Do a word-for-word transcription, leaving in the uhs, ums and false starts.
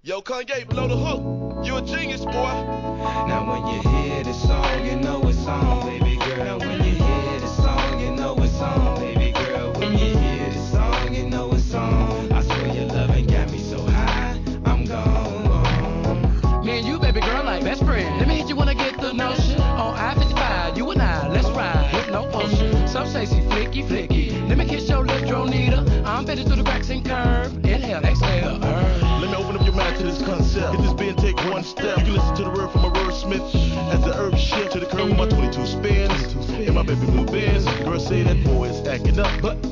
Yo, Kanye, blow the hook. You a genius, boy. Now when you hear this song, you know it's on, baby girl. Now when you hear this song, you know it's on, baby girl. When you hear this song, you know it's on. I swear your loving got me so high, I'm gone. Me and you, baby girl, like best friends. Let me hit you when I get the notion. On I fifty-five, you and I, let's ride. Hit no potion. Some say she flicky, flicky. Let me kiss your lips, Dronita. I'm fitted through the cracks and curve. Inhale, exhale, uh. Let me open up your mind to this concept. Hit this bend, take one step. You can listen to the word from a wordsmith. As the herb shift to the curve with my twenty-two spins. And my baby blue Benz. Girl say that boy is acting up, but